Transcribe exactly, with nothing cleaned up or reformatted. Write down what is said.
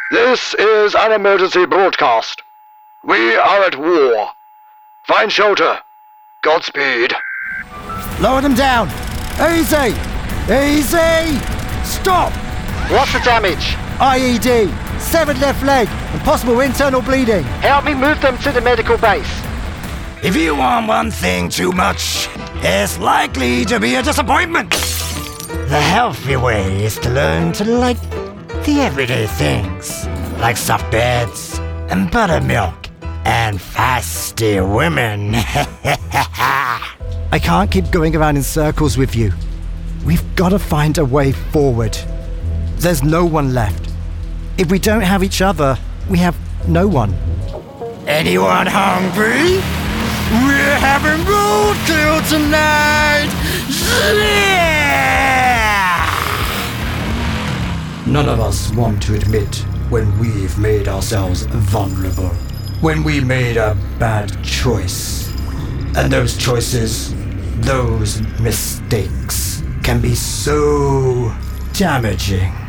This is an emergency broadcast. We are at war. Find shelter. Godspeed. Lower them down. Easy. Easy. Stop. What's the damage? I E D. Severed left leg and possible internal bleeding. Help me move them to the medical base. If you want one thing too much, it's likely to be a disappointment. The healthy way is to learn to like the everyday things, like soft beds and buttermilk and feisty women. I can't keep going around in circles with you. We've got to find a way forward. There's no one left. If we don't have each other, we have no one. Anyone hungry? We're having roadkill tonight! Yeah! None of us want to admit when we've made ourselves vulnerable. When we made a bad choice. And those choices, those mistakes, can be so damaging.